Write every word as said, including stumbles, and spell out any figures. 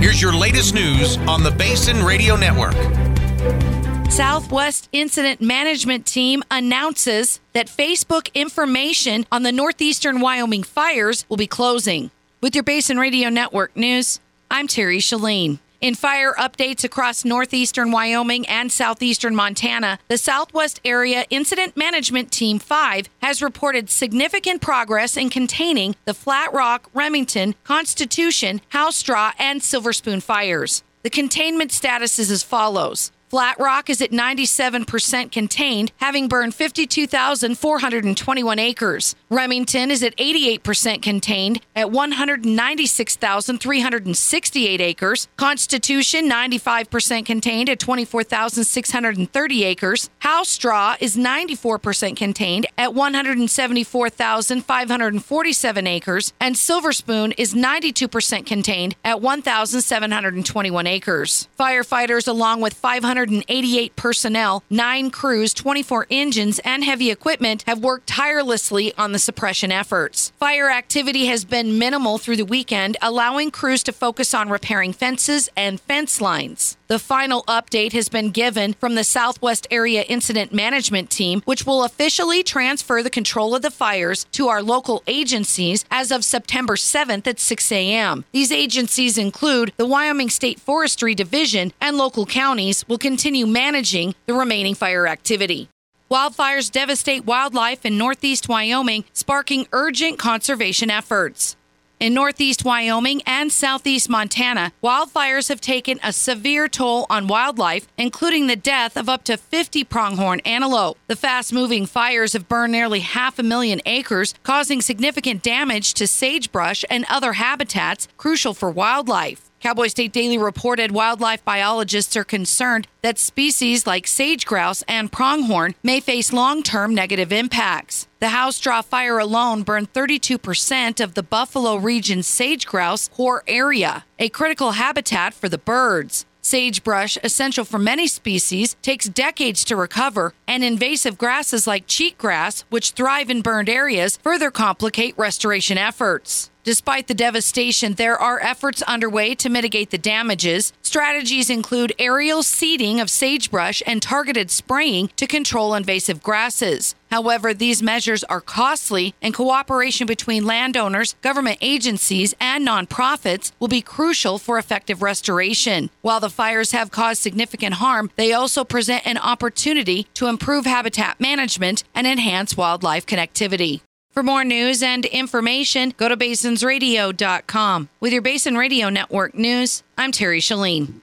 Here's your latest news on the Basin Radio Network. Southwest Incident Management Team announces that Facebook information on the northeastern Wyoming fires will be closing. With your Basin Radio Network news, I'm Terry Shalene. In fire updates across northeastern Wyoming and southeastern Montana, the Southwest Area Incident Management Team five has reported significant progress in containing the Flat Rock, Remington, Constitution, House Straw, and Silver Spoon fires. The containment status is as follows. Flat Rock is at ninety-seven percent contained, having burned fifty-two thousand four hundred twenty-one acres. Remington is at eighty-eight percent contained at one hundred ninety-six thousand three hundred sixty-eight acres. Constitution, ninety-five percent contained at twenty-four thousand six hundred thirty acres. House Straw is ninety-four percent contained at one hundred seventy-four thousand five hundred forty-seven acres. And Silver Spoon is ninety-two percent contained at one thousand seven hundred twenty-one acres. Firefighters, along with five hundred eighty-eight personnel, nine crews, twenty-four engines, and heavy equipment have worked tirelessly on the suppression efforts. Fire activity has been minimal through the weekend, allowing crews to focus on repairing fences and fence lines. The final update has been given from the Southwest Area Incident Management Team, which will officially transfer the control of the fires to our local agencies as of September seventh at six a.m. These agencies include the Wyoming State Forestry Division, and local counties will continue managing the remaining fire activity. Wildfires devastate wildlife in northeast Wyoming, sparking urgent conservation efforts. In northeast Wyoming and southeast Montana, wildfires have taken a severe toll on wildlife, including the death of up to fifty pronghorn antelope. The fast-moving fires have burned nearly half a million acres, causing significant damage to sagebrush and other habitats crucial for wildlife. Cowboy State Daily reported wildlife biologists are concerned that species like sage grouse and pronghorn may face long-term negative impacts. The House Straw fire alone burned thirty-two percent of the Buffalo region's sage grouse core area, a critical habitat for the birds. Sagebrush, essential for many species, takes decades to recover, and invasive grasses like cheatgrass, which thrive in burned areas, further complicate restoration efforts. Despite the devastation, there are efforts underway to mitigate the damages. Strategies include aerial seeding of sagebrush and targeted spraying to control invasive grasses. However, these measures are costly, and cooperation between landowners, government agencies, and nonprofits will be crucial for effective restoration. While the fires have caused significant harm, they also present an opportunity to improve habitat management and enhance wildlife connectivity. For more news and information, go to basins radio dot com. With your Basin Radio Network news, I'm Terry Shalene.